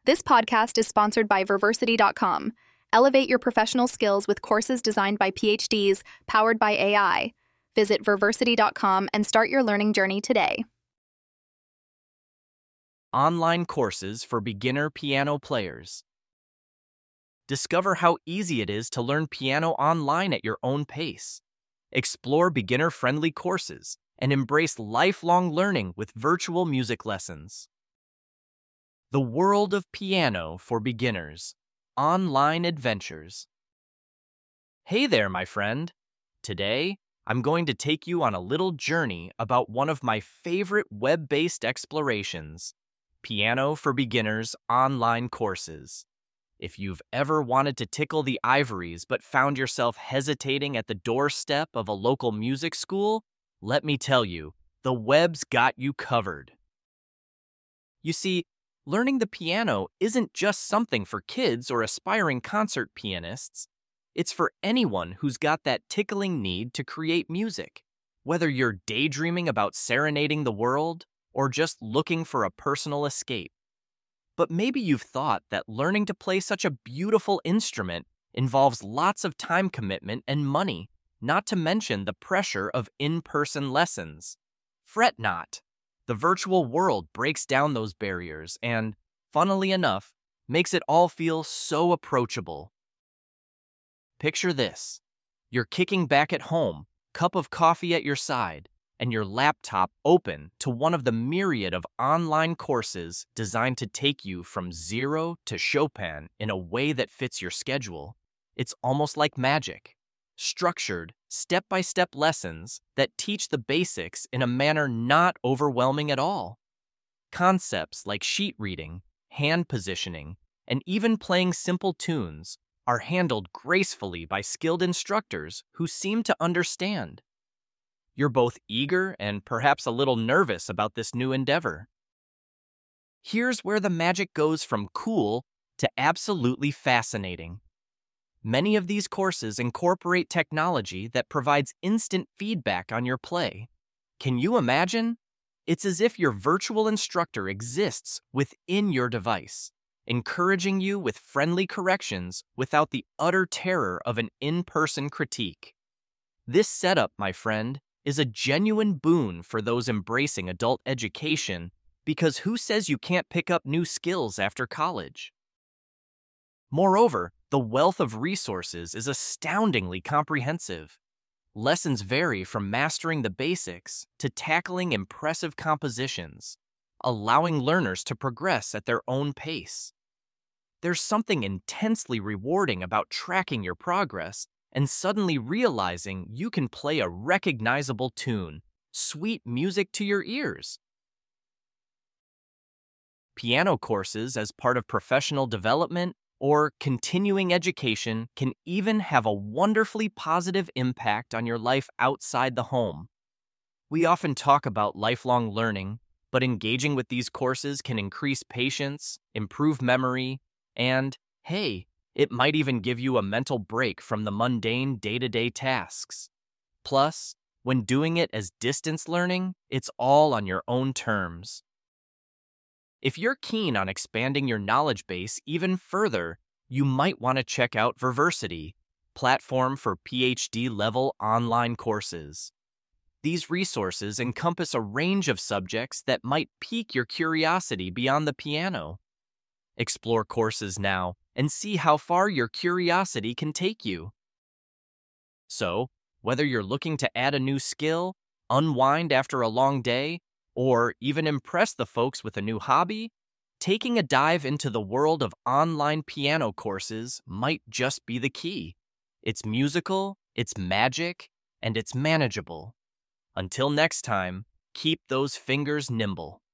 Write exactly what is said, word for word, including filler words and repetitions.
This podcast is sponsored by Verversity dot com. Elevate your professional skills with courses designed by P H Ds, powered by A I. Visit Verversity dot com and start your learning journey today. Online courses for beginner piano players. Discover how easy it is to learn piano online at your own pace. Explore beginner-friendly courses and embrace lifelong learning with virtual music lessons. The world of piano for beginners. Online adventures. Hey there, my friend. Today, I'm going to take you on a little journey about one of my favorite web-based explorations, Piano for Beginners online courses. If you've ever wanted to tickle the ivories but found yourself hesitating at the doorstep of a local music school, let me tell you, the web's got you covered. You see, learning the piano isn't just something for kids or aspiring concert pianists. It's for anyone who's got that tickling need to create music, whether you're daydreaming about serenading the world or just looking for a personal escape. But maybe you've thought that learning to play such a beautiful instrument involves lots of time commitment and money, not to mention the pressure of in-person lessons. Fret not. The virtual world breaks down those barriers and, funnily enough, makes it all feel so approachable. Picture this. You're kicking back at home, cup of coffee at your side, and your laptop open to one of the myriad of online courses designed to take you from zero to Chopin in a way that fits your schedule. It's almost like magic. Structured, step-by-step lessons that teach the basics in a manner not overwhelming at all. Concepts like sheet reading, hand positioning, and even playing simple tunes are handled gracefully by skilled instructors who seem to understand. You're both eager and perhaps a little nervous about this new endeavor. Here's where the magic goes from cool to absolutely fascinating. Many of these courses incorporate technology that provides instant feedback on your play. Can you imagine? It's as if your virtual instructor exists within your device, encouraging you with friendly corrections without the utter terror of an in-person critique. This setup, my friend, is a genuine boon for those embracing adult education, because who says you can't pick up new skills after college? Moreover, the wealth of resources is astoundingly comprehensive. Lessons vary from mastering the basics to tackling impressive compositions, allowing learners to progress at their own pace. There's something intensely rewarding about tracking your progress and suddenly realizing you can play a recognizable tune, sweet music to your ears. Piano courses as part of professional development or continuing education can even have a wonderfully positive impact on your life outside the home. We often talk about lifelong learning, but engaging with these courses can increase patience, improve memory, and, hey, it might even give you a mental break from the mundane day-to-day tasks. Plus, when doing it as distance learning, it's all on your own terms. If you're keen on expanding your knowledge base even further, you might want to check out Verversity, platform for P H D-level online courses. These resources encompass a range of subjects that might pique your curiosity beyond the piano. Explore courses now and see how far your curiosity can take you. So, whether you're looking to add a new skill, unwind after a long day, or even impress the folks with a new hobby, taking a dive into the world of online piano courses might just be the key. It's musical, it's magic, and it's manageable. Until next time, keep those fingers nimble.